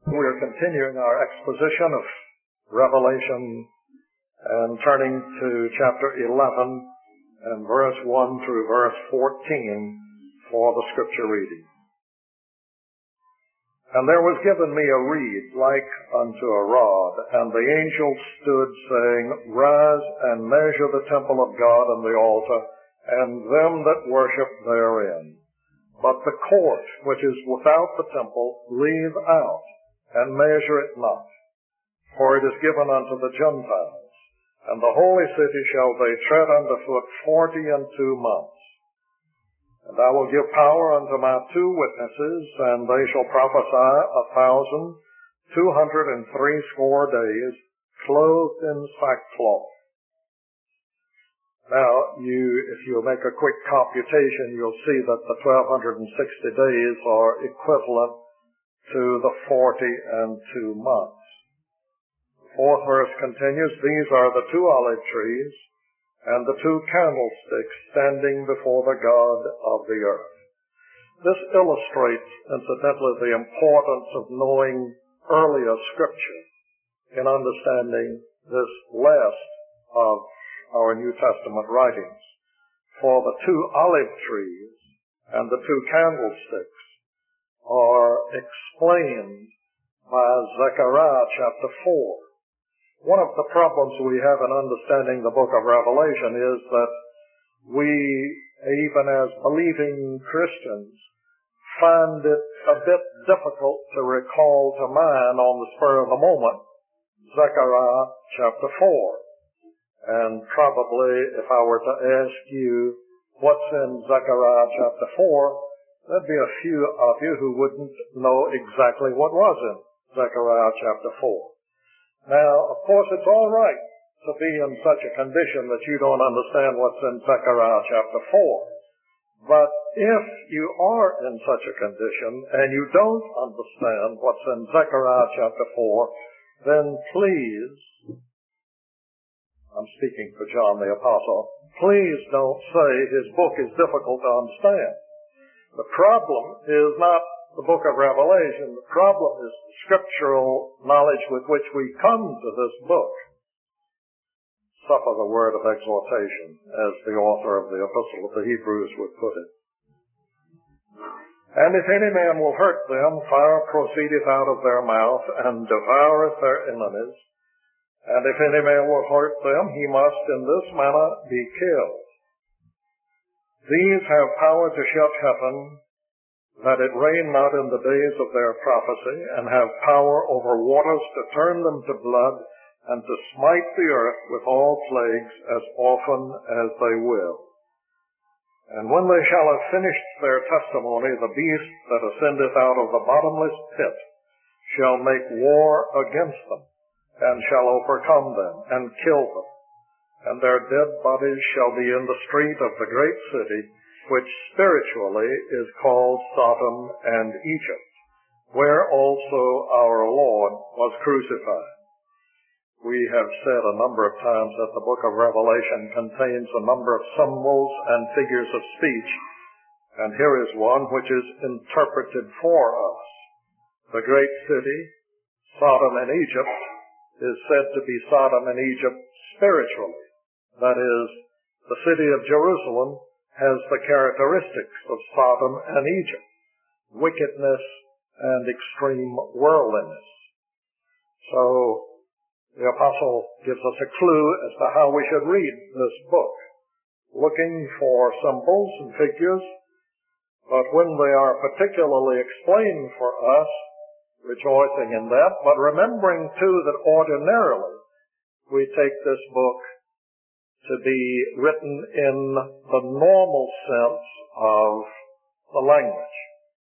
We are continuing our exposition of Revelation and turning to chapter 11 and verse 1 through verse 14 for the scripture reading. And there was given me a reed like unto a rod, and the angel stood, saying, Rise and measure the temple of God and the altar, and them that worship therein. But the court which is without the temple leave out, and measure it not. For it is given unto the Gentiles, and the holy city shall they tread under foot 42 months. And I will give power unto my 2 witnesses, and they shall prophesy 1,260 days, clothed in sackcloth. Now, if you make a quick computation, you'll see that the 1,260 days are equivalent to the 42 months. The 4th verse continues, These are the 2 olive trees, and the 2 candlesticks standing before the God of the earth. This illustrates, incidentally, the importance of knowing earlier scripture in understanding this last of our New Testament writings. For the 2 olive trees and the 2 candlesticks are explained by Zechariah chapter 4. One of the problems we have in understanding the book of Revelation is that we, even as believing Christians, find it a bit difficult to recall to mind on the spur of the moment Zechariah chapter 4. And probably if I were to ask you what's in Zechariah chapter 4, there'd be a few of you who wouldn't know exactly what was in Zechariah chapter 4. Now, of course, it's all right to be in such a condition that you don't understand what's in Zechariah chapter 4. But if you are in such a condition and you don't understand what's in Zechariah chapter 4, then please, I'm speaking for John the Apostle, please don't say his book is difficult to understand. The problem is not the book of Revelation. The problem is the scriptural knowledge with which we come to this book. Suffer the word of exhortation, as the author of the Epistle of the Hebrews would put it. And if any man will hurt them, fire proceedeth out of their mouth, and devoureth their enemies. And if any man will hurt them, he must in this manner be killed. These have power to shut heaven, that it rain not in the days of their prophecy, and have power over waters to turn them to blood, and to smite the earth with all plagues as often as they will. And when they shall have finished their testimony, the beast that ascendeth out of the bottomless pit shall make war against them, and shall overcome them, and kill them. And their dead bodies shall be in the street of the great city, which spiritually is called Sodom and Egypt, where also our Lord was crucified. We have said a number of times that the book of Revelation contains a number of symbols and figures of speech, and here is one which is interpreted for us. The great city, Sodom and Egypt, is said to be Sodom and Egypt spiritually. That is, the city of Jerusalem has the characteristics of Sodom and Egypt, wickedness and extreme worldliness. So, the apostle gives us a clue as to how we should read this book, looking for symbols and figures, but when they are particularly explained for us, rejoicing in that, but remembering too that ordinarily we take this book to be written in the normal sense of the language.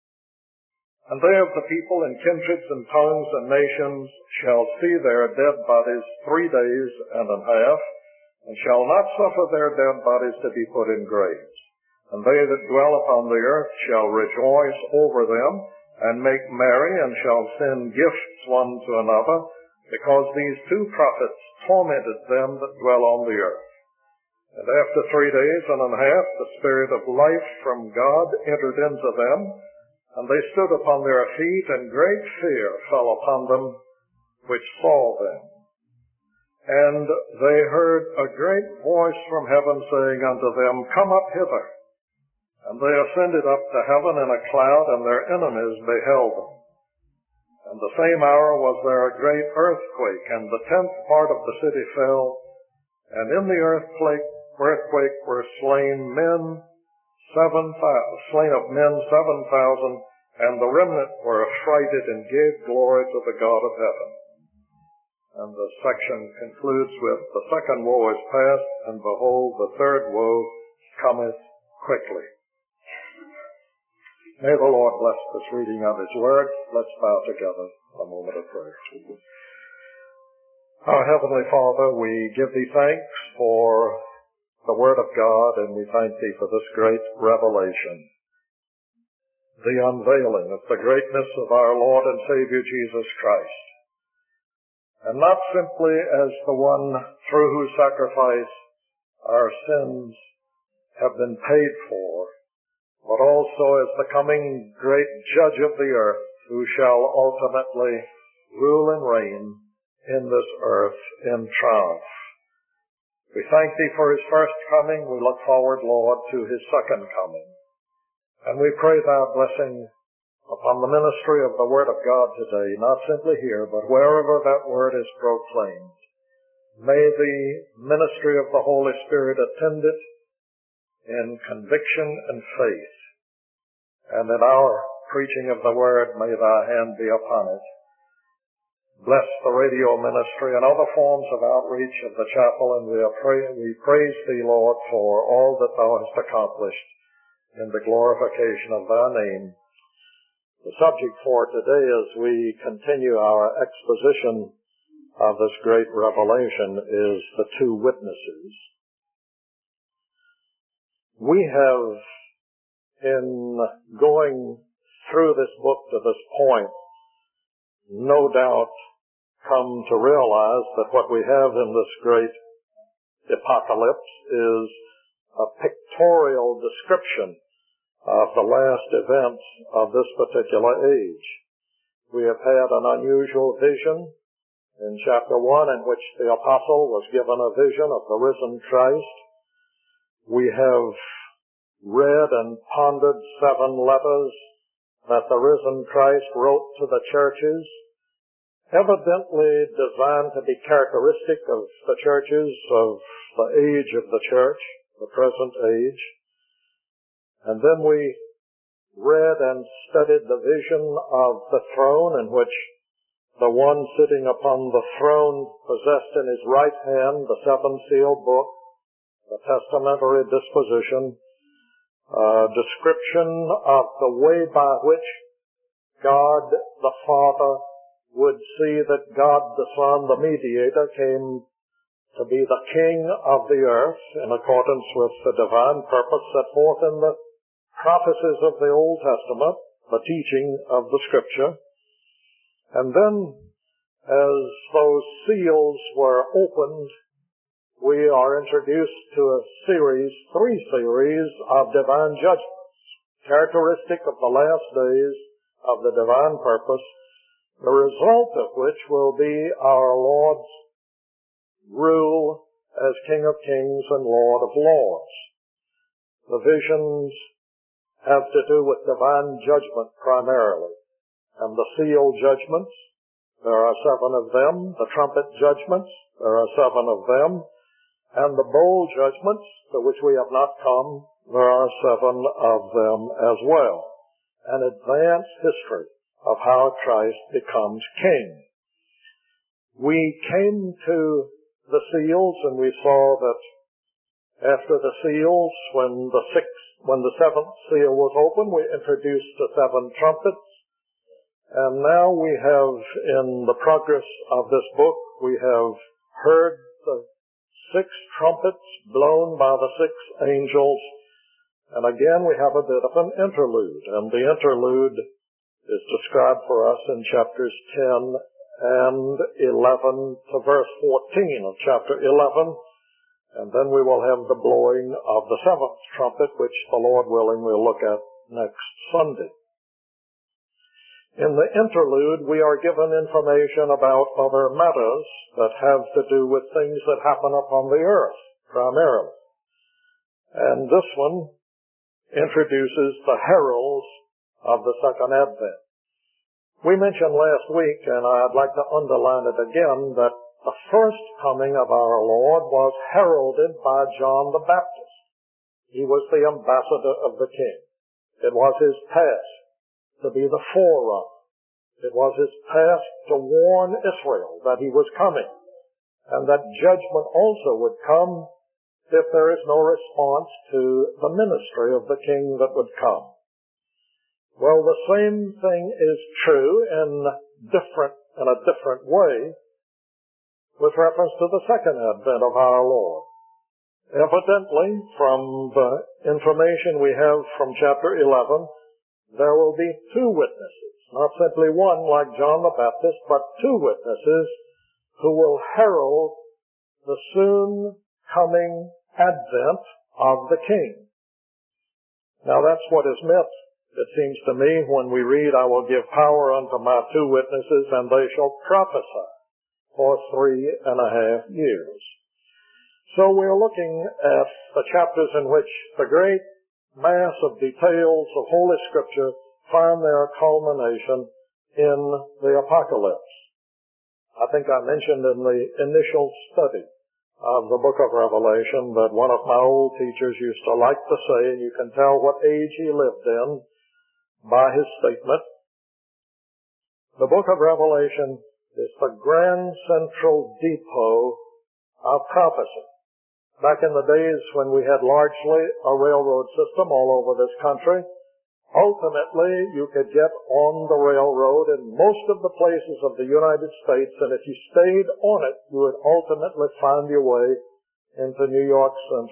And they of the people and kindreds and tongues and nations shall see their dead bodies 3 days and a half, and shall not suffer their dead bodies to be put in graves. And they that dwell upon the earth shall rejoice over them, and make merry, and shall send gifts one to another, because these 2 prophets tormented them that dwell on the earth. And after 3 days and a half, the Spirit of life from God entered into them, And they stood upon their feet, and great fear fell upon them which saw them. And they heard a great voice from heaven saying unto them, Come up hither. And they ascended up to heaven in a cloud, and their enemies beheld them. And the same hour was there a great earthquake, and the 10th part of the city fell, and in the earthquake were slain of men 7,000, and the remnant were affrighted and gave glory to the God of heaven. And the section concludes with, The second woe is past, and behold, the third woe cometh quickly. May the Lord bless this reading of His Word. Let's bow together a moment of prayer. Our Heavenly Father, we give Thee thanks for the Word of God, and we thank Thee for this great revelation, the unveiling of the greatness of our Lord and Savior Jesus Christ. And not simply as the one through whose sacrifice our sins have been paid for, but also as the coming great Judge of the earth, who shall ultimately rule and reign in this earth in triumph. We thank Thee for His first coming. We look forward, Lord, to His second coming. And we pray Thy blessing upon the ministry of the Word of God today, not simply here, but wherever that Word is proclaimed. May the ministry of the Holy Spirit attend it in conviction and faith. And in our preaching of the Word, may Thy hand be upon it. Bless the radio ministry and other forms of outreach of the chapel, and we praise Thee, Lord, for all that Thou hast accomplished in the glorification of Thy name. The subject for today, as we continue our exposition of this great revelation, is the two witnesses. We have, in going through this book to this point, no doubt come to realize that what we have in this great apocalypse is a pictorial description of the last events of this particular age. We have had an unusual vision in chapter 1 in which the apostle was given a vision of the risen Christ. We have read and pondered 7 letters that the risen Christ wrote to the churches, evidently designed to be characteristic of the churches of the age of the church, the present age. And then we read and studied the vision of the throne, in which the one sitting upon the throne possessed in his right hand the 7-sealed book, the testamentary disposition, a description of the way by which God the Father would see that God the Son, the mediator, came to be the King of the earth in accordance with the divine purpose set forth in the prophecies of the Old Testament, the teaching of the Scripture. And then, as those seals were opened, we are introduced to a series, 3 series of divine judgments, characteristic of the last days of the divine purpose, the result of which will be our Lord's rule as King of Kings and Lord of Lords. The visions have to do with divine judgment primarily, and the seal judgments, there are 7 of them, the trumpet judgments, there are 7 of them, and the bowl judgments, to which we have not come, there are 7 of them as well. An advanced history of how Christ becomes King. We came to the seals, and we saw that after the seals, when the 7th seal was opened, we introduced the 7 trumpets. And now we have, in the progress of this book, we have heard the 6 trumpets blown by the 6 angels. And again, we have a bit of an interlude. And the interlude is described for us in chapters 10 and 11 to verse 14 of chapter 11. And then we will have the blowing of the 7th trumpet, which the Lord willing we'll look at next Sunday. In the interlude, we are given information about other matters that have to do with things that happen upon the earth, primarily. And this one introduces the heralds of the second advent. We mentioned last week, and I'd like to underline it again, that the first coming of our Lord was heralded by John the Baptist. He was the ambassador of the King. It was his task to be the forerunner. It was his task to warn Israel that he was coming, and that judgment also would come if there is no response to the ministry of the King that would come. Well, the same thing is true in a different way with reference to the second advent of our Lord. Evidently, from the information we have from chapter 11, there will be two witnesses, not simply one like John the Baptist, but two witnesses who will herald the soon coming advent of the King. Now that's what is meant, it seems to me, when we read, I will give power unto my two witnesses, and they shall prophesy for 3.5 years. So we're looking at the chapters in which the great mass of details of Holy Scripture find their culmination in the Apocalypse. I think I mentioned in the initial study of the book of Revelation that one of my old teachers used to like to say, and you can tell what age he lived in by his statement, the book of Revelation is the grand central depot of prophecy. Back in the days when we had largely a railroad system all over this country, ultimately you could get on the railroad in most of the places of the United States, and if you stayed on it, you would ultimately find your way into New York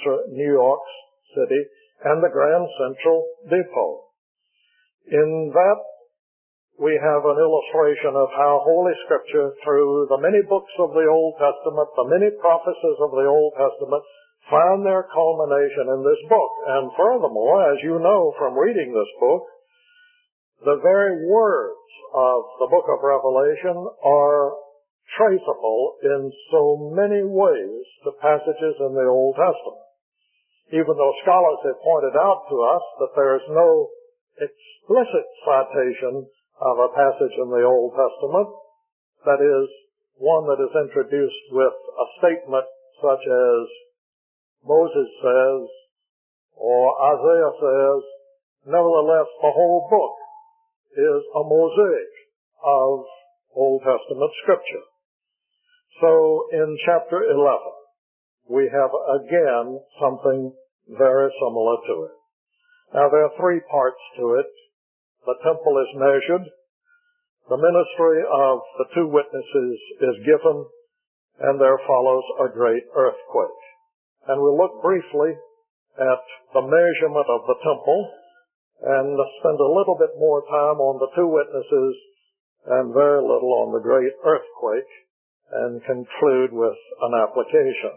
City and the Grand Central Depot. In that, we have an illustration of how Holy Scripture, through the many books of the Old Testament, the many prophecies of the Old Testament, found their culmination in this book. And furthermore, as you know from reading this book, the very words of the book of Revelation are traceable in so many ways to passages in the Old Testament. Even though scholars have pointed out to us that there is no explicit citation of a passage in the Old Testament, that is, one that is introduced with a statement such as Moses says, or Isaiah says, nevertheless the whole book is a mosaic of Old Testament Scripture. So in chapter 11, we have again something very similar to it. Now there are three parts to it. The temple is measured, the ministry of the two witnesses is given, and there follows a great earthquake. And we'll look briefly at the measurement of the temple and spend a little bit more time on the two witnesses and very little on the great earthquake, and conclude with an application.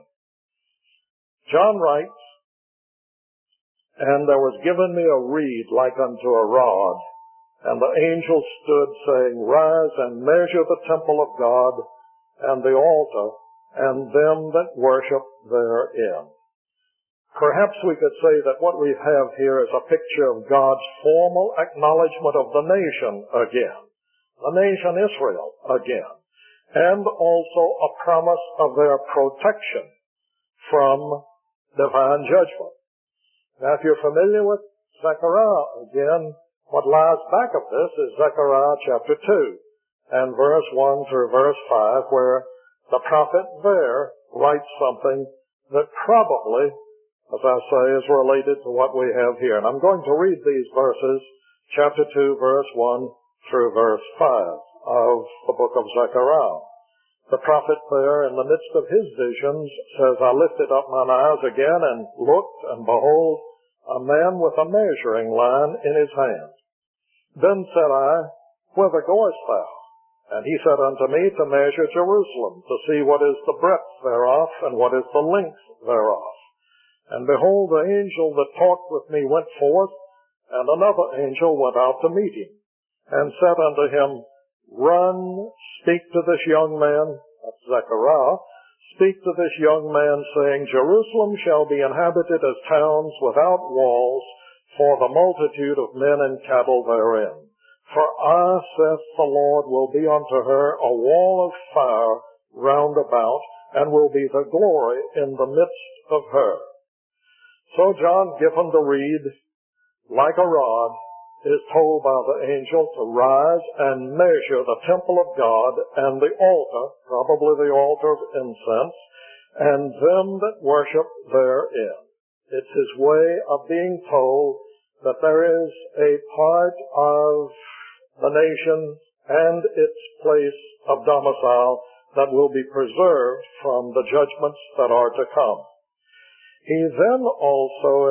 John writes, and there was given me a reed like unto a rod, and the angel stood, saying, Rise and measure the temple of God, and the altar, and them that worship therein. Perhaps we could say that what we have here is a picture of God's formal acknowledgement of the nation again, the nation Israel again, and also a promise of their protection from divine judgment. Now, if you're familiar with Zechariah again, what lies back of this is Zechariah chapter 2 and verse 1 through verse 5, where the prophet there writes something that probably, as I say, is related to what we have here. And I'm going to read these verses, chapter 2, verse 1 through verse 5 of the book of Zechariah. The prophet there, in the midst of his visions, says, I lifted up mine eyes again and looked, and behold, a man with a measuring line in his hand. Then said I, Whither goest thou? And he said unto me, To measure Jerusalem, to see what is the breadth thereof, and what is the length thereof. And behold, the angel that talked with me went forth, and another angel went out to meet him. and said unto him, Run, speak to this young man, that's Zechariah, speak to this young man, saying, Jerusalem shall be inhabited as towns without walls, for the multitude of men and cattle therein. For I, saith the Lord, will be unto her a wall of fire round about, and will be the glory in the midst of her. So John, given to read like a rod, is told by the angel to rise and measure the temple of God and the altar, probably the altar of incense, and them that worship therein. It's his way of being told that there is a part of the nation and its place of domicile that will be preserved from the judgments that are to come. He then also,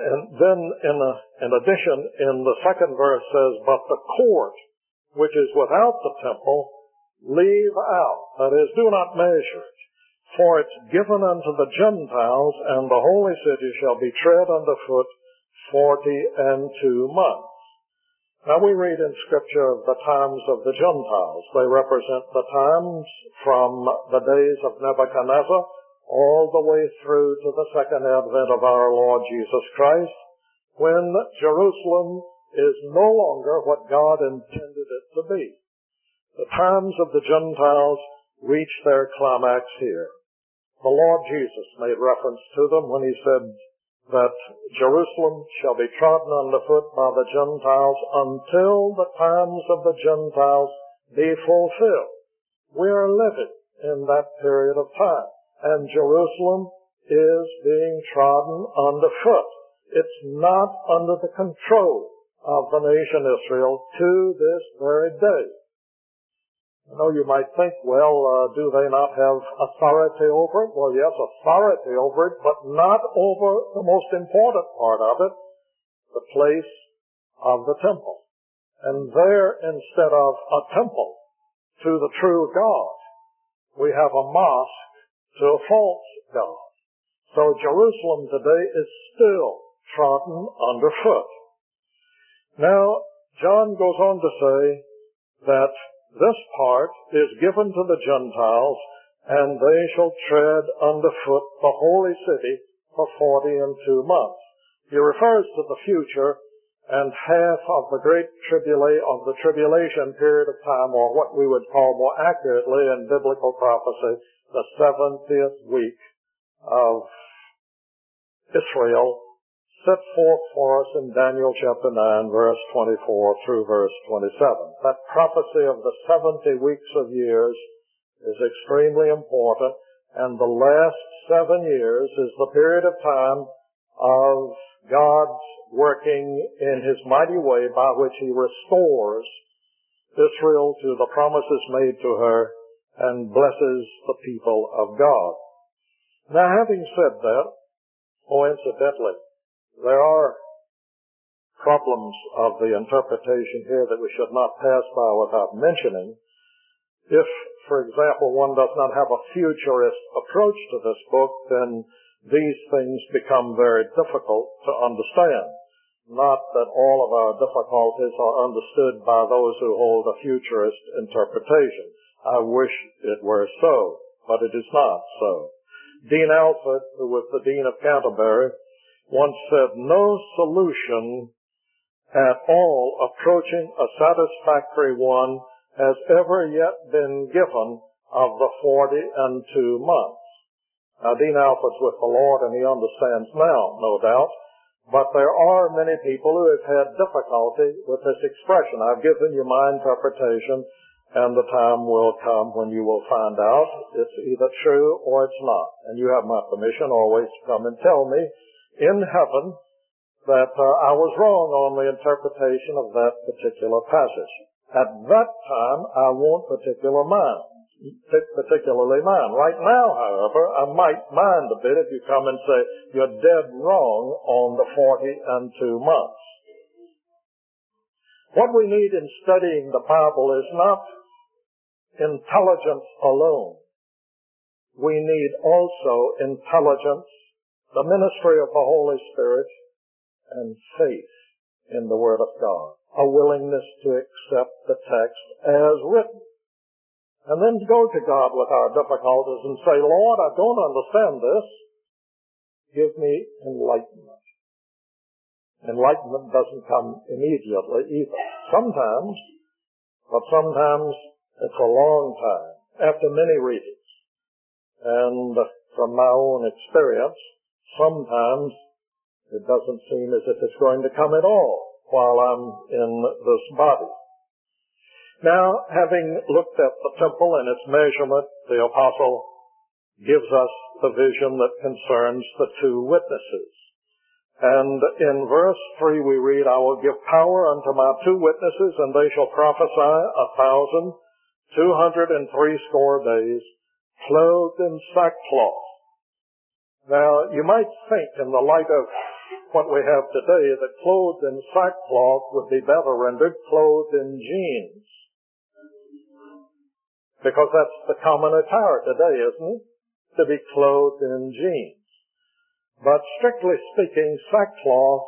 in addition, in the second verse says, But the court, which is without the temple, leave out. That is, do not measure it. For it's given unto the Gentiles, and the holy city shall be tread under foot 42 months. Now we read in Scripture of the times of the Gentiles. They represent the times from the days of Nebuchadnezzar all the way through to the second advent of our Lord Jesus Christ, when Jerusalem is no longer what God intended it to be. The times of the Gentiles reach their climax here. The Lord Jesus made reference to them when he said that Jerusalem shall be trodden underfoot by the Gentiles until the times of the Gentiles be fulfilled. We are living in that period of time, and Jerusalem is being trodden underfoot. It's not under the control of the nation Israel to this very day. I know you might think, well, do they not have authority over it? Well, yes, authority over it, but not over the most important part of it, the place of the temple. And there, instead of a temple to the true God, we have a mosque to a false God. So Jerusalem today is still trodden underfoot. Now, John goes on to say that this part is given to the Gentiles, and they shall tread underfoot the holy city for 42 months. He refers to the future and half of the great tribulation period of time, or what we would call more accurately in biblical prophecy, the 70th week of Israel, set forth for us in Daniel chapter 9, verse 24 through verse 27. That prophecy of the 70 weeks of years is extremely important, and the last 7 years is the period of time of God's working in his mighty way by which he restores Israel to the promises made to her and blesses the people of God. Now, having said that, incidentally, there are problems of the interpretation here that we should not pass by without mentioning. If, for example, one does not have a futurist approach to this book, then these things become very difficult to understand. Not that all of our difficulties are understood by those who hold a futurist interpretation. I wish it were so, but it is not so. Dean Alford, who was the Dean of Canterbury, once said, no solution at all approaching a satisfactory one has ever yet been given of the 42 months. Now, Dean Alford's with the Lord, and he understands now, no doubt, but there are many people who have had difficulty with this expression. I've given you my interpretation, and the time will come when you will find out it's either true or it's not. And you have my permission always to come and tell me in heaven that I was wrong on the interpretation of that particular passage. At that time, I won't particularly mind. Right now, however, I might mind a bit if you come and say, you're dead wrong on the 42 months. What we need in studying the Bible is not intelligence alone. We need also intelligence, the ministry of the Holy Spirit, and faith in the Word of God, a willingness to accept the text as written. And then go to God with our difficulties and say, Lord, I don't understand this. Give me enlightenment. Enlightenment doesn't come immediately either. Sometimes, but sometimes it's a long time, after many readings. And from my own experience, sometimes it doesn't seem as if it's going to come at all while I'm in this body. Now, having looked at the temple and its measurement, the apostle gives us the vision that concerns the two witnesses. And in verse 3 we read, I will give power unto my two witnesses, and they shall prophesy 1,260 days, clothed in sackcloth. Now, you might think in the light of what we have today that clothed in sackcloth would be better rendered clothed in jeans. Because that's the common attire today, isn't it? To be clothed in jeans. But strictly speaking, sackcloth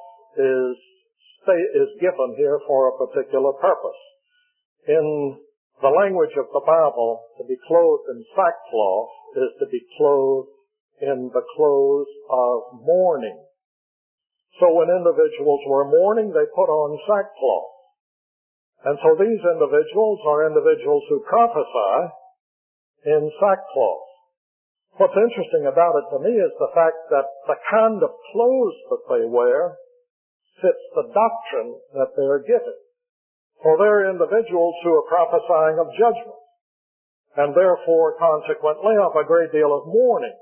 is given here for a particular purpose. In the language of the Bible, to be clothed in sackcloth is to be clothed in the clothes of mourning. So when individuals were mourning, they put on sackcloth. And so these individuals are individuals who prophesy in sackcloth. What's interesting about it to me is the fact that the kind of clothes that they wear fits the doctrine that they're given. For they're individuals who are prophesying of judgment, and therefore, consequently, of a great deal of mourning.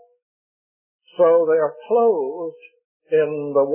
So they are clothed in a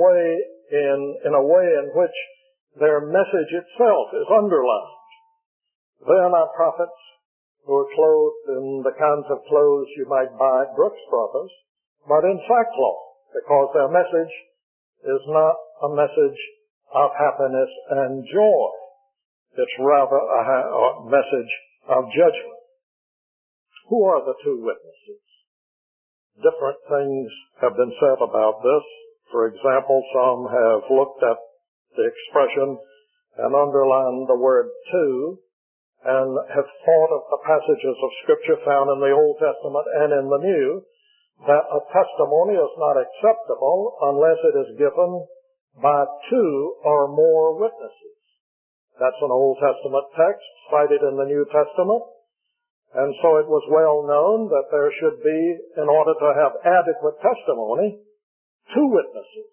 way in which their message itself is underlined. They are not prophets who are clothed in the kinds of clothes you might buy at Brooks Brothers, but in sackcloth, because their message is not a message of happiness and joy. It's rather a message of judgment. Who are the two witnesses? Different things have been said about this. For example, some have looked at the expression and underlined the word two, and have thought of the passages of Scripture found in the Old Testament and in the New, that a testimony is not acceptable unless it is given by two or more witnesses. That's an Old Testament text cited in the New Testament, and so it was well known that there should be, in order to have adequate testimony, two witnesses.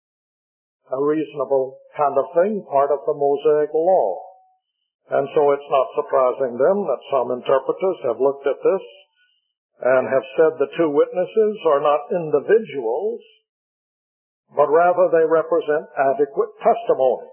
A reasonable kind of thing, part of the Mosaic law. And so it's not surprising then that some interpreters have looked at this and have said the two witnesses are not individuals, but rather they represent adequate testimony.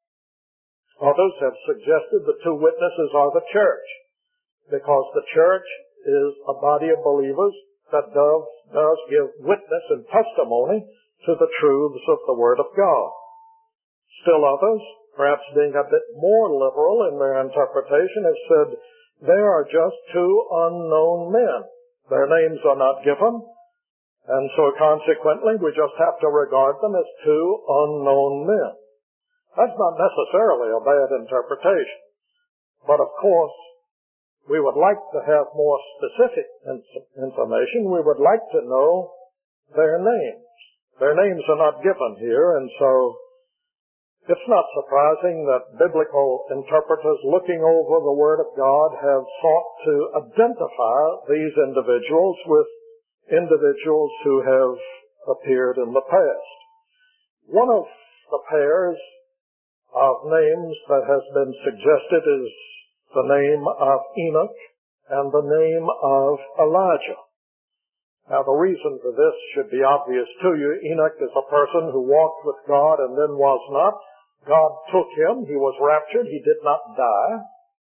Others have suggested the two witnesses are the church, because the church is a body of believers that does give witness and testimony to the truths of the Word of God. Still others, perhaps being a bit more liberal in their interpretation, have said they are just two unknown men. Their names are not given, and so consequently we just have to regard them as two unknown men. That's not necessarily a bad interpretation, but of course we would like to have more specific information. We would like to know their names. Their names are not given here, and so it's not surprising that biblical interpreters looking over the Word of God have sought to identify these individuals with individuals who have appeared in the past. One of the pairs of names that has been suggested is the name of Enoch and the name of Elijah. Now, the reason for this should be obvious to you. Enoch is a person who walked with God and then was not. God took him. He was raptured. He did not die.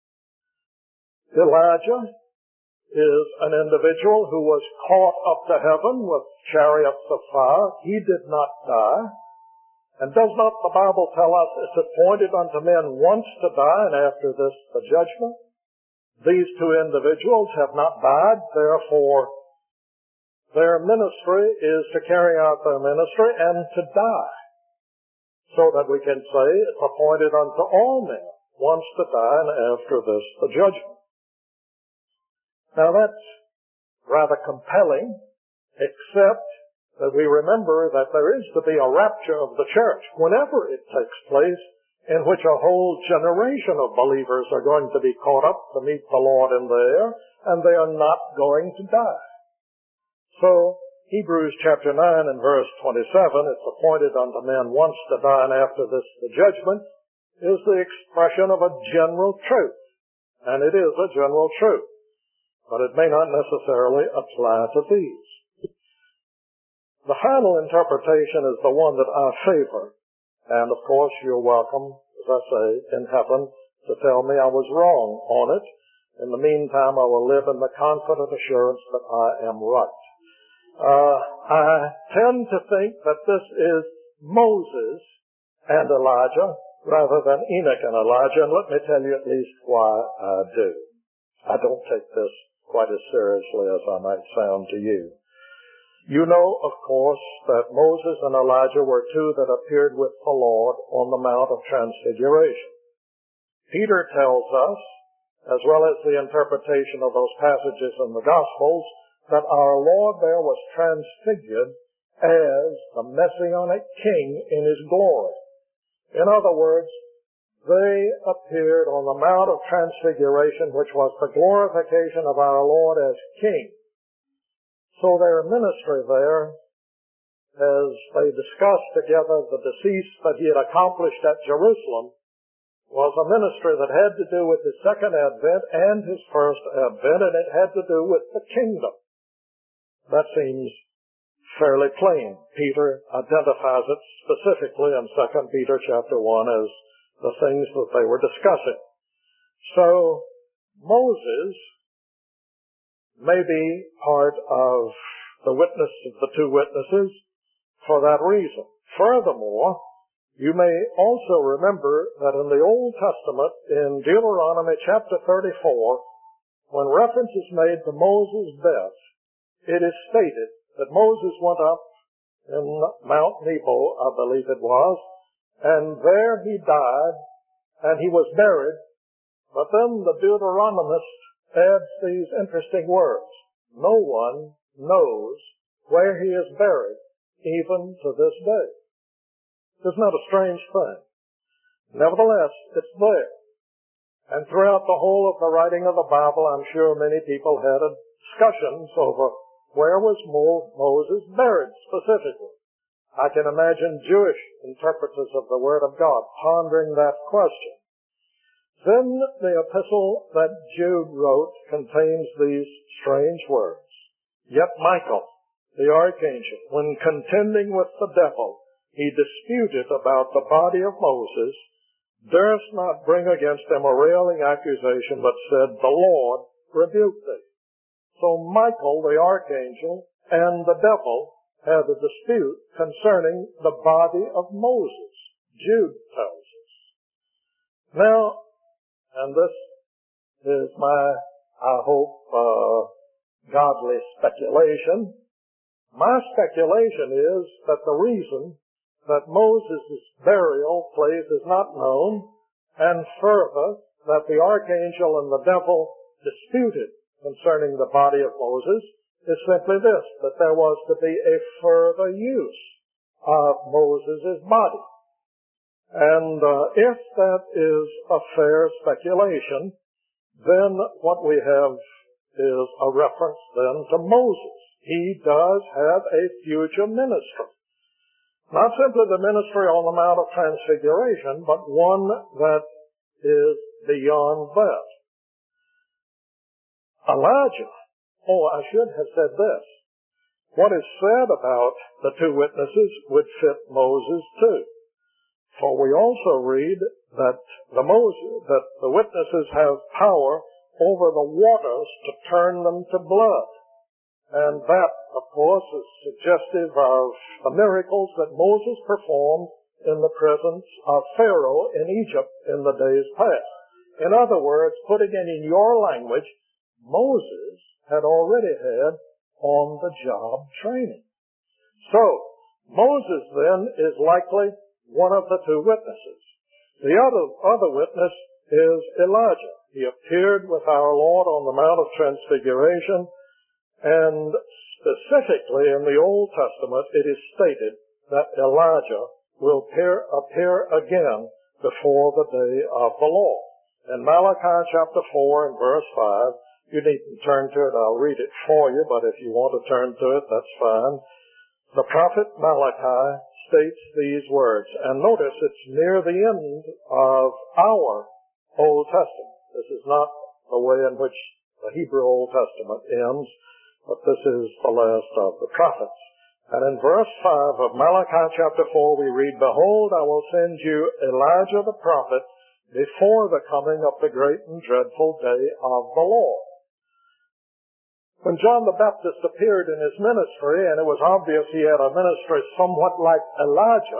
Elijah is an individual who was caught up to heaven with chariots of fire. He did not die. And does not the Bible tell us it's appointed unto men once to die, and after this the judgment? These two individuals have not died, therefore their ministry is to carry out their ministry and to die. so that we can say it's appointed unto all men once to die, and after this the judgment. Now that's rather compelling, except that we remember that there is to be a rapture of the church whenever it takes place, in which a whole generation of believers are going to be caught up to meet the Lord in there, and they are not going to die. So, Hebrews chapter 9 and verse 27, it's appointed unto men once to die, and after this the judgment, is the expression of a general truth. And it is a general truth. But it may not necessarily apply to these. The final interpretation is the one that I favor. And of course you're welcome, as I say, in heaven to tell me I was wrong on it. In the meantime, I will live in the confident assurance that I am right. I tend to think that this is Moses and Elijah rather than Enoch and Elijah, and let me tell you at least why I do. I don't take this quite as seriously as I might sound to you. You know, of course, that Moses and Elijah were two that appeared with the Lord on the Mount of Transfiguration. Peter tells us, as well as the interpretation of those passages in the Gospels, that our Lord there was transfigured as the Messianic King in His glory. In other words, they appeared on the Mount of Transfiguration, which was the glorification of our Lord as King. So their ministry there, as they discussed together the decease that He had accomplished at Jerusalem, was a ministry that had to do with His second advent and His first advent, and it had to do with the kingdom. That seems fairly plain. Peter identifies it specifically in 2 Peter chapter 1 as the things that they were discussing. So, Moses may be part of the witness of the two witnesses for that reason. Furthermore, you may also remember that in the Old Testament, in Deuteronomy chapter 34, when reference is made to Moses' death, it is stated that Moses went up in Mount Nebo, I believe it was, and there he died, and he was buried. But then the Deuteronomist adds these interesting words. No one knows where he is buried, even to this day. Isn't that a strange thing? Nevertheless, it's there. And throughout the whole of the writing of the Bible, I'm sure many people had discussions over where was Moses buried specifically. I can imagine Jewish interpreters of the Word of God pondering that question. Then the epistle that Jude wrote contains these strange words. Yet Michael, the archangel, when contending with the devil, he disputed about the body of Moses, durst not bring against him a railing accusation, but said, the Lord rebuked thee. So Michael, the archangel, and the devil had a dispute concerning the body of Moses, Jude tells us. Now, and this is my, I hope, godly speculation. My speculation is that the reason that Moses' burial place is not known, and further, that the archangel and the devil disputed concerning the body of Moses, is simply this, that there was to be a further use of Moses' body. And if that is a fair speculation, then what we have is a reference then to Moses. He does have a future ministry. Not simply the ministry on the Mount of Transfiguration, but one that is beyond that. Elijah, I should have said this. What is said about the two witnesses would fit Moses too. For we also read that the witnesses have power over the waters to turn them to blood. And that, of course, is suggestive of the miracles that Moses performed in the presence of Pharaoh in Egypt in the days past. In other words, putting it in your language, Moses had already had on-the-job training. So, Moses then is likely one of the two witnesses. The other witness is Elijah. He appeared with our Lord on the Mount of Transfiguration, and specifically in the Old Testament it is stated that Elijah will appear again before the day of the Lord. In Malachi chapter 4 and verse 5, you needn't turn to it, I'll read it for you, but if you want to turn to it, that's fine. The prophet Malachi states these words, and notice it's near the end of our Old Testament. This is not the way in which the Hebrew Old Testament ends, but this is the last of the prophets. And in verse 5 of Malachi chapter 4 we read, Behold, I will send you Elijah the prophet before the coming of the great and dreadful day of the Lord. When John the Baptist appeared in his ministry, and it was obvious he had a ministry somewhat like Elijah,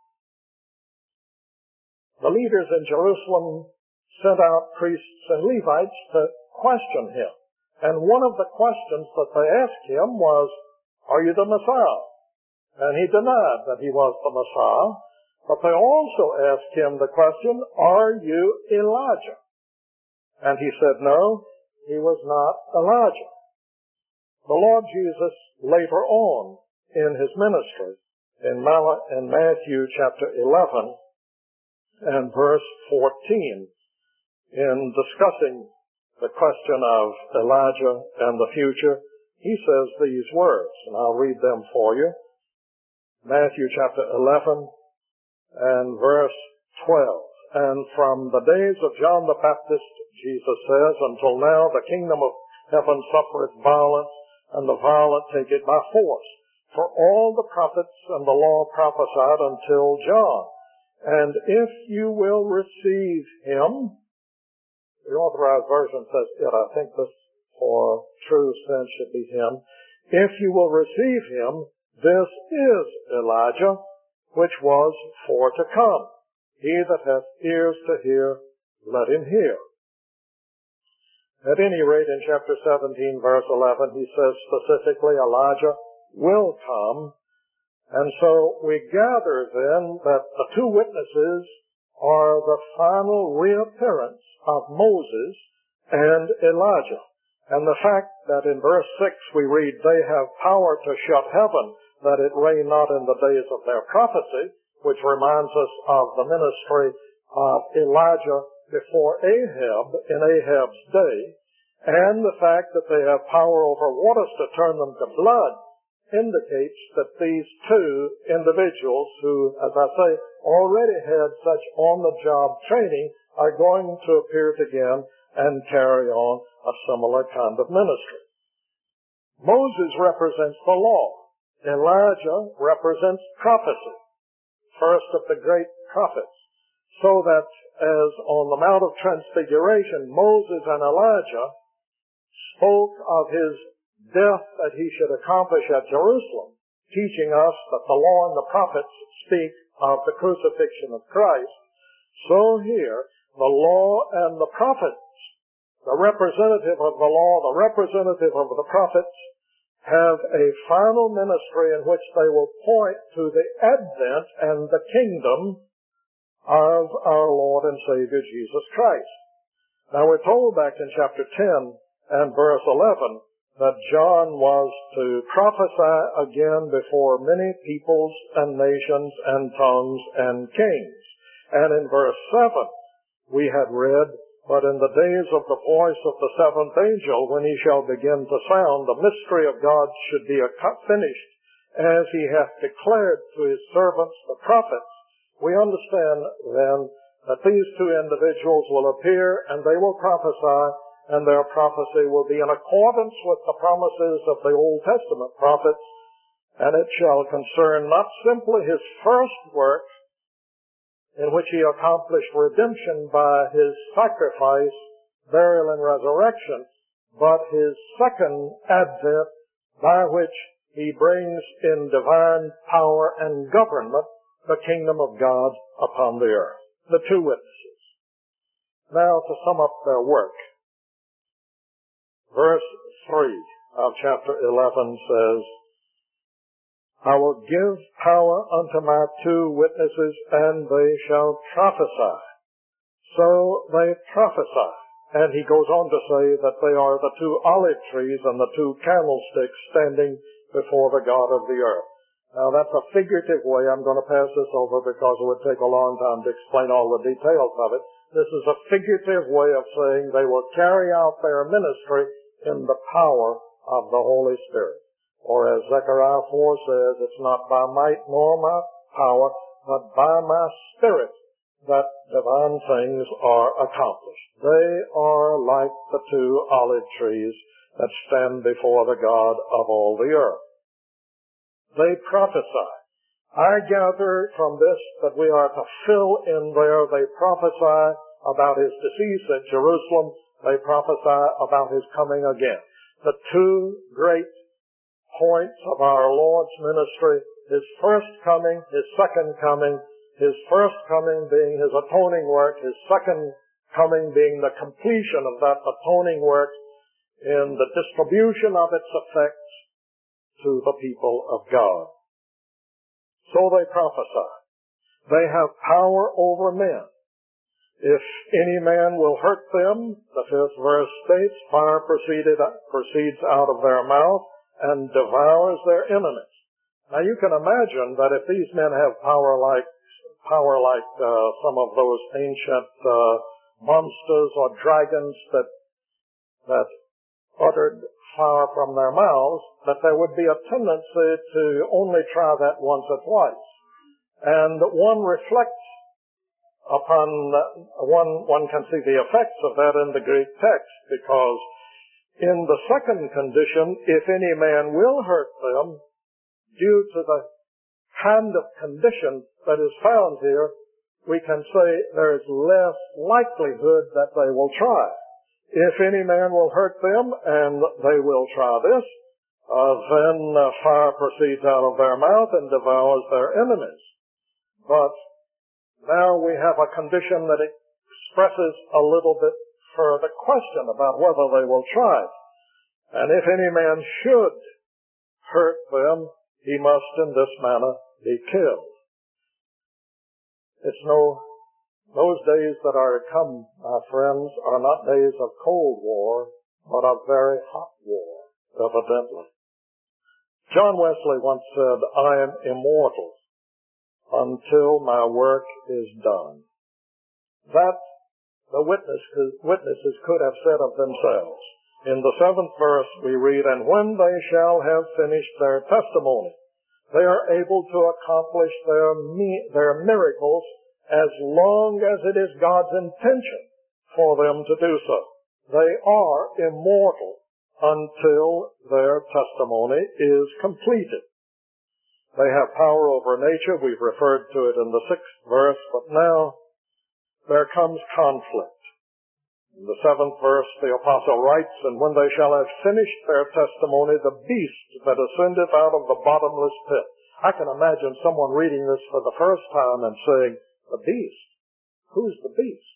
the leaders in Jerusalem sent out priests and Levites to question him. And one of the questions that they asked him was, Are you the Messiah? And he denied that he was the Messiah. But they also asked him the question, Are you Elijah? And he said no, he was not Elijah. The Lord Jesus later on in his ministry, in Matthew chapter 11 and verse 14, in discussing the question of Elijah and the future, he says these words, and I'll read them for you. Matthew chapter 11 and verse 12. And from the days of John the Baptist, Jesus says, until now the kingdom of heaven suffereth violence, and the violent take it by force. For all the prophets and the law prophesied until John. And if you will receive him, the Authorized Version says it, I think this for true sense should be him. If you will receive him, this is Elijah, which was for to come. He that hath ears to hear, let him hear. At any rate, in chapter 17, verse 11, he says specifically Elijah will come. And so we gather then that the two witnesses are the final reappearance of Moses and Elijah. And the fact that in verse 6 we read, They have power to shut heaven, that it rain not in the days of their prophecy, which reminds us of the ministry of Elijah before Ahab in Ahab's day, and the fact that they have power over waters to turn them to blood indicates that these two individuals who, as I say, already had such on-the-job training are going to appear again and carry on a similar kind of ministry. Moses represents the law. Elijah represents prophecy, first of the great prophets, so that as on the Mount of Transfiguration, Moses and Elijah spoke of his death that he should accomplish at Jerusalem, teaching us that the law and the prophets speak of the crucifixion of Christ. So here, the law and the prophets, the representative of the law, the representative of the prophets, have a final ministry in which they will point to the advent and the kingdom of our Lord and Savior Jesus Christ. Now we're told back in chapter 10 and verse 11 that John was to prophesy again before many peoples and nations and tongues and kings. And in verse 7 we had read, But in the days of the voice of the seventh angel, when he shall begin to sound, the mystery of God should be finished, as he hath declared to his servants the prophets. We understand then that these two individuals will appear and they will prophesy, and their prophecy will be in accordance with the promises of the Old Testament prophets, and it shall concern not simply his first work, in which he accomplished redemption by his sacrifice, burial, and resurrection, but his second advent, by which he brings in divine power and government the kingdom of God upon the earth. The two witnesses. Now to sum up their work. Verse 3 of chapter 11 says, I will give power unto my 2 witnesses, and they shall prophesy. So they prophesy. And he goes on to say that they are the 2 olive trees and the 2 candlesticks standing before the God of the earth. Now that's a figurative way. I'm going to pass this over because it would take a long time to explain all the details of it. This is a figurative way of saying they will carry out their ministry in the power of the Holy Spirit. Or as Zechariah 4 says, it's not by might nor my power, but by my Spirit that divine things are accomplished. They are like the 2 olive trees that stand before the God of all the earth. They prophesy. I gather from this that we are to fill in there. They prophesy about his decease at Jerusalem. They prophesy about his coming again. The 2 great points of our Lord's ministry, his first coming, his second coming, his first coming being his atoning work, his second coming being the completion of that atoning work in the distribution of its effects to the people of God. So they prophesy. They have power over men. If any man will hurt them, the 5th verse states, fire proceeds out of their mouth and devours their enemies. Now you can imagine that if these men have power like some of those ancient monsters or dragons that uttered fire from their mouths, that there would be a tendency to only try that once or twice. And one reflects upon, one can see the effects of that in the Greek text, because in the second condition, if any man will hurt them, due to the kind of condition that is found here, we can say there is less likelihood that they will try. If any man will hurt them, and they will try this, then fire proceeds out of their mouth and devours their enemies. But now we have a condition that expresses a little bit further question about whether they will try it. And if any man should hurt them, he must in this manner be killed. Those days that are to come, my friends, are not days of cold war, but of very hot war, evidently. John Wesley once said, I am immortal until my work is done. That the witnesses could have said of themselves. In the 7th verse we read, and when they shall have finished their testimony, they are able to accomplish their miracles as long as it is God's intention for them to do so. They are immortal until their testimony is completed. They have power over nature. We've referred to it in the 6th verse, but now there comes conflict. In the 7th verse, the apostle writes, and when they shall have finished their testimony, the beast that ascendeth out of the bottomless pit. I can imagine someone reading this for the first time and saying, the beast? Who's the beast?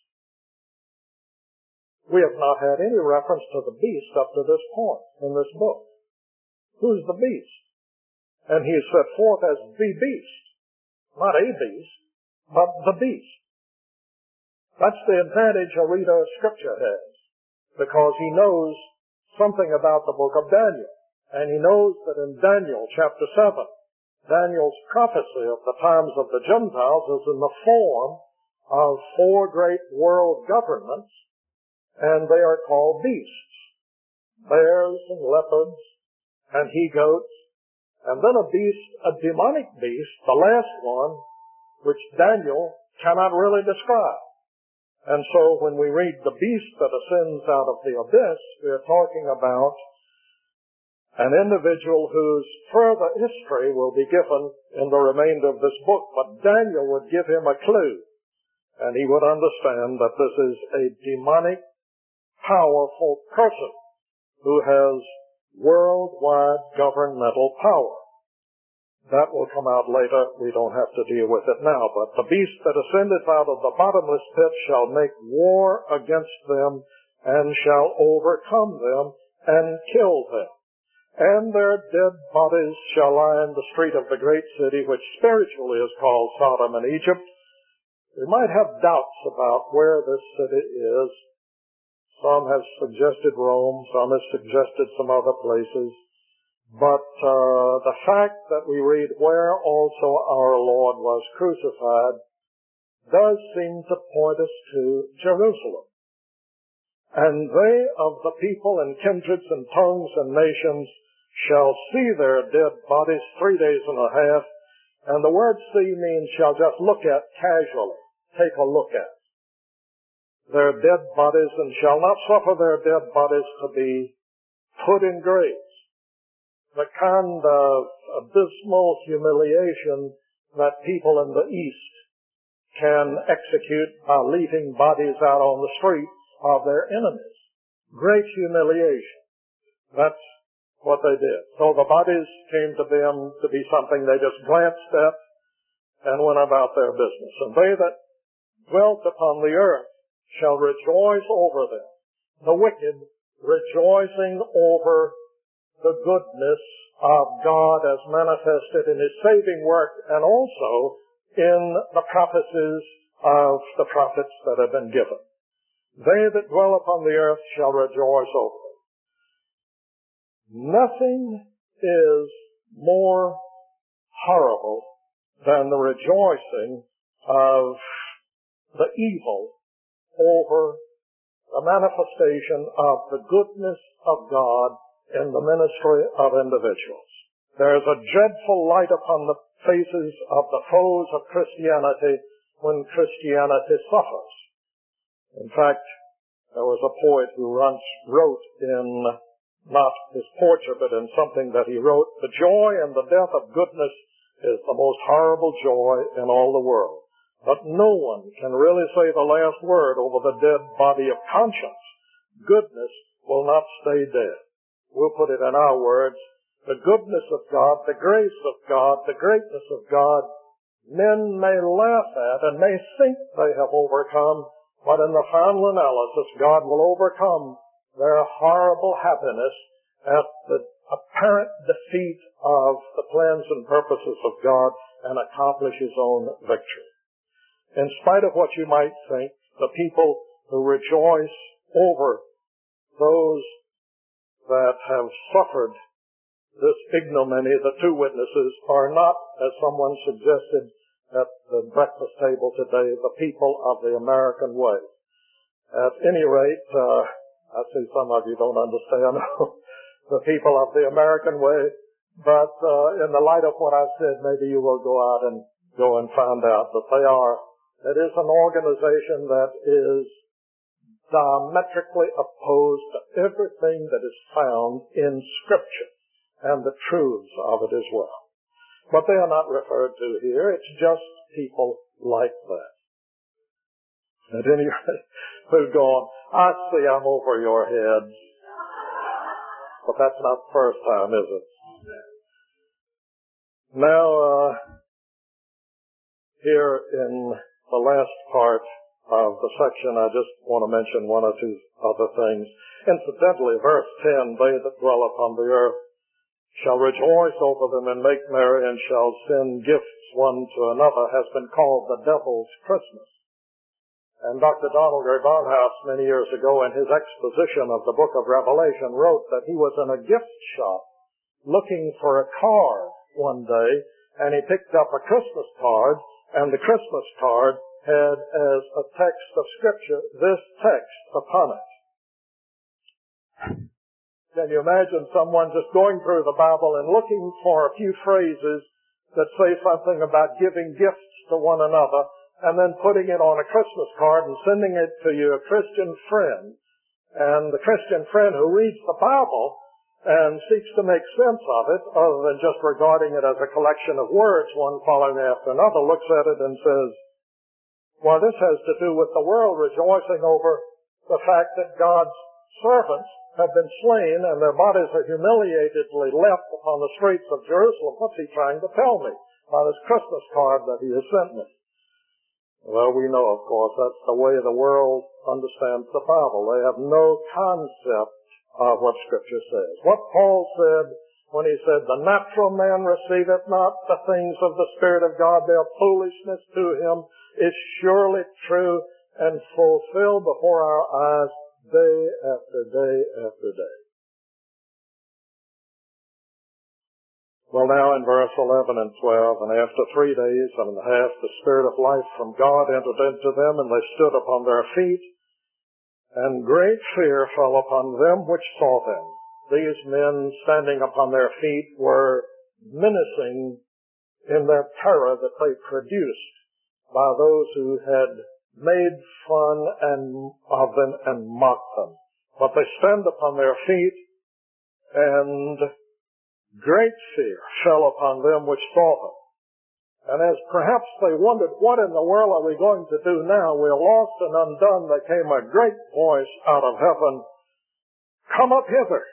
We have not had any reference to the beast up to this point in this book. Who's the beast? And he is set forth as the beast. Not a beast, but the beast. That's the advantage a reader of Scripture has, because he knows something about the book of Daniel. And he knows that in Daniel chapter 7, Daniel's prophecy of the times of the Gentiles is in the form of 4 great world governments, and they are called beasts. Bears and leopards and he-goats, and then a beast, a demonic beast, the last one, which Daniel cannot really describe. And so when we read the beast that ascends out of the abyss, we are talking about an individual whose further history will be given in the remainder of this book, but Daniel would give him a clue, and he would understand that this is a demonic, powerful person who has worldwide governmental power. That will come out later. We don't have to deal with it now. But the beast that ascendeth out of the bottomless pit shall make war against them and shall overcome them and kill them. And their dead bodies shall lie in the street of the great city, which spiritually is called Sodom and Egypt. We might have doubts about where this city is. Some have suggested Rome, some have suggested some other places. But the fact that we read where also our Lord was crucified does seem to point us to Jerusalem. And they of the people and kindreds and tongues and nations shall see their dead bodies 3 days and a half. And the word see means shall just look at casually, take a look at their dead bodies, and shall not suffer their dead bodies to be put in graves. The kind of abysmal humiliation that people in the East can execute by leaving bodies out on the streets of their enemies. Great humiliation. That's what they did. So the bodies came to them to be something they just glanced at and went about their business. And they that dwelt upon the earth shall rejoice over them. The wicked rejoicing over the goodness of God as manifested in His saving work and also in the prophecies of the prophets that have been given. They that dwell upon the earth shall rejoice over them. Nothing is more horrible than the rejoicing of the evil over the manifestation of the goodness of God in the ministry of individuals. There is a dreadful light upon the faces of the foes of Christianity when Christianity suffers. In fact, there was a poet who once wrote in, not his portrait, but in something that he wrote, the joy and the death of goodness is the most horrible joy in all the world. But no one can really say the last word over the dead body of conscience. Goodness will not stay dead. We'll put it in our words. The goodness of God, the grace of God, the greatness of God, men may laugh at and may think they have overcome, but in the final analysis, God will overcome their horrible happiness at the apparent defeat of the plans and purposes of God and accomplish His own victory. In spite of what you might think, the people who rejoice over those that have suffered this ignominy, the two witnesses, are not, as someone suggested at the breakfast table today, the people of the American way. At any rate, I see some of you don't understand the people of the American way, but in the light of what I've said, maybe you will go out and go and find out that they are. It is an organization that is diametrically opposed to everything that is found in Scripture and the truths of it as well. But they are not referred to here. It's just people like that. At any rate, we've gone, I see I'm over your heads. But that's not the first time, is it? Now, here in the last part of the section, I just want to mention one or two other things. Incidentally, verse 10, they that dwell upon the earth shall rejoice over them and make merry and shall send gifts one to another, has been called the devil's Christmas. And Dr. Donald Ray Barnhouse, many years ago, in his exposition of the book of Revelation, wrote that he was in a gift shop looking for a card one day, and he picked up a Christmas card, and the Christmas card had as a text of Scripture this text upon it. Can you imagine someone just going through the Bible and looking for a few phrases that say something about giving gifts to one another, and then putting it on a Christmas card and sending it to your Christian friend, and the Christian friend who reads the Bible and seeks to make sense of it, other than just regarding it as a collection of words, one following after another, looks at it and says, well, this has to do with the world rejoicing over the fact that God's servants have been slain and their bodies are humiliatedly left upon the streets of Jerusalem. What's he trying to tell me by this Christmas card that he has sent me? Well, we know, of course, that's the way the world understands the Bible. They have no concept of what Scripture says. What Paul said when he said, the natural man receiveth not the things of the Spirit of God, they are foolishness to him, is surely true and fulfilled before our eyes day after day after day. Well, now in verse 11 and 12, and after 3 days and a half, the Spirit of life from God entered into them, and they stood upon their feet, and great fear fell upon them which saw them. These men standing upon their feet were menacing in their terror that they produced by those who had made fun of them and mocked them. But they stand upon their feet, and great fear fell upon them which saw them. And as perhaps they wondered, what in the world are we going to do now? We're lost and undone. There came a great voice out of heaven, come up hither.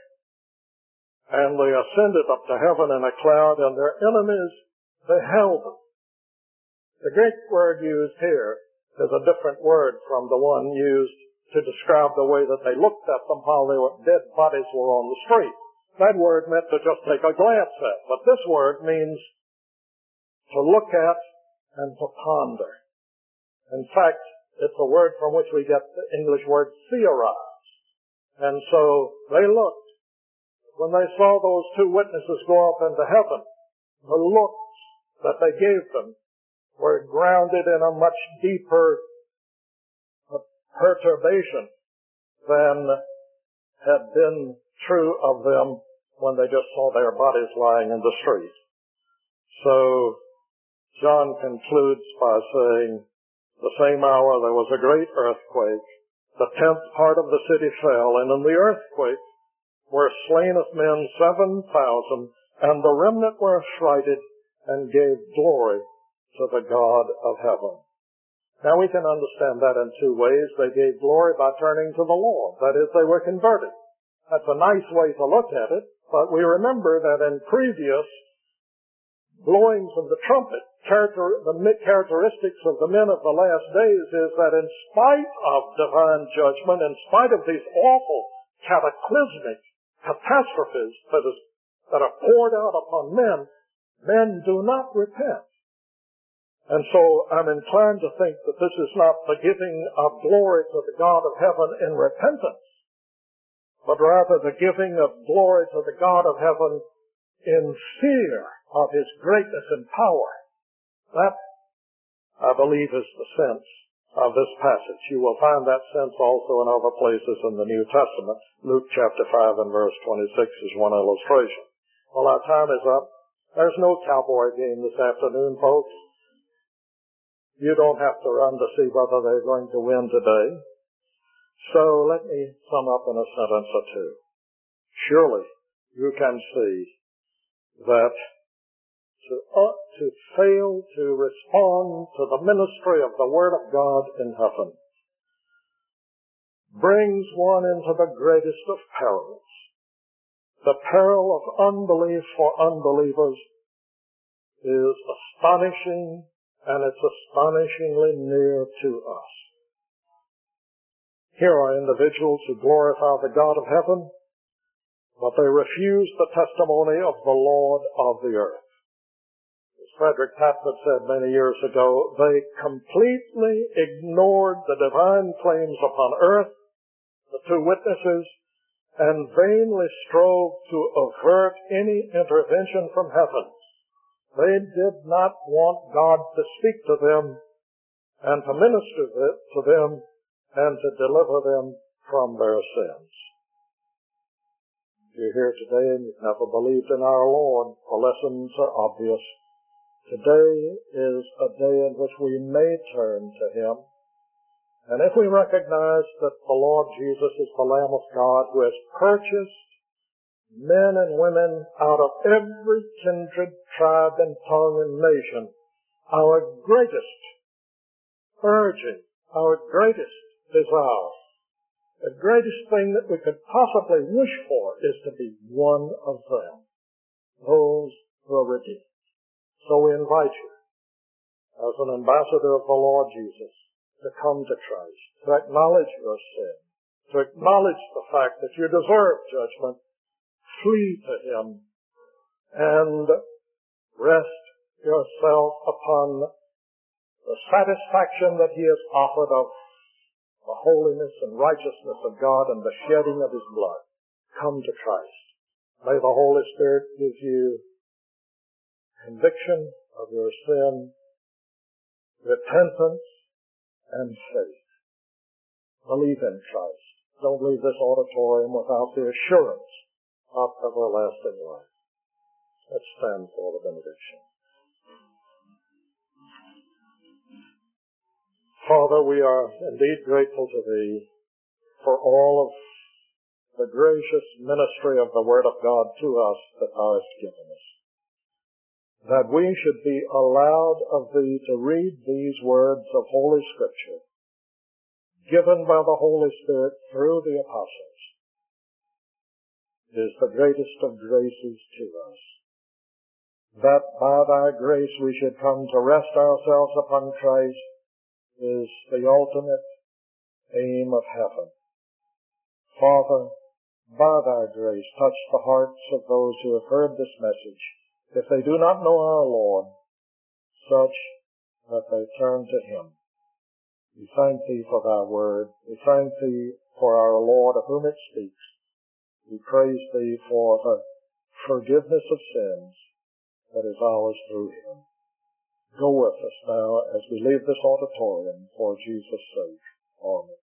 And they ascended up to heaven in a cloud, and their enemies beheld them. The Greek word used here is a different word from the one used to describe the way that they looked at them while dead bodies were on the street. That word meant to just take a glance at, but this word means to look at and to ponder. In fact, it's a word from which we get the English word theorize. And so they looked. When they saw those two witnesses go up into heaven, the looks that they gave them were grounded in a much deeper perturbation than had been true of them when they just saw their bodies lying in the street. So John concludes by saying, the same hour there was a great earthquake. The 10th part of the city fell, and in the earthquake were slain of men 7,000, and the remnant were affrighted and gave glory to the God of heaven. Now we can understand that in two ways. They gave glory by turning to the Lord. That is, they were converted. That's a nice way to look at it, but we remember that in previous blowings of the trumpet, the characteristics of the men of the last days is that in spite of divine judgment, in spite of these awful cataclysmic catastrophes that are poured out upon men, men do not repent. And so I'm inclined to think that this is not the giving of glory to the God of heaven in repentance, but rather the giving of glory to the God of heaven in fear of His greatness and power. That, I believe, is the sense of this passage. You will find that sense also in other places in the New Testament. Luke chapter 5 and verse 26 is one illustration. Well, our time is up. There's no cowboy game this afternoon, folks. You don't have to run to see whether they're going to win today. So let me sum up in a sentence or two. Surely you can see that to fail to respond to the ministry of the Word of God in heaven brings one into the greatest of perils. The peril of unbelief for unbelievers is astonishing, and it's astonishingly near to us. Here are individuals who glorify the God of heaven, but they refuse the testimony of the Lord of the earth. As Frederick Tatford said many years ago, they completely ignored the divine claims upon earth, the two witnesses, and vainly strove to avert any intervention from heaven. They did not want God to speak to them and to minister to them and to deliver them from their sins. If you're here today and you've never believed in our Lord, the lessons are obvious. Today is a day in which we may turn to Him. And if we recognize that the Lord Jesus is the Lamb of God who has purchased men and women out of every kindred, tribe, and tongue and nation, our greatest urging, our greatest desire, the greatest thing that we could possibly wish for is to be one of them, those who are redeemed. So we invite you, as an ambassador of the Lord Jesus, to come to Christ, to acknowledge your sin, to acknowledge the fact that you deserve judgment, flee to Him and rest yourself upon the satisfaction that He has offered of the holiness and righteousness of God and the shedding of His blood. Come to Christ. May the Holy Spirit give you conviction of your sin, repentance, and faith. Believe in Christ. Don't leave this auditorium without the assurance of everlasting life. Let's stand for the benediction. Father, we are indeed grateful to Thee for all of the gracious ministry of the Word of God to us that Thou hast given us. That we should be allowed of Thee to read these words of Holy Scripture, given by the Holy Spirit through the apostles, is the greatest of graces to us. That by Thy grace we should come to rest ourselves upon Christ is the ultimate aim of heaven. Father, by Thy grace, touch the hearts of those who have heard this message, if they do not know our Lord, such that they turn to Him. We thank Thee for Thy word. We thank Thee for our Lord of whom it speaks. We praise Thee for the forgiveness of sins that is ours through Him. Go with us now as we leave this auditorium for Jesus' sake. Amen.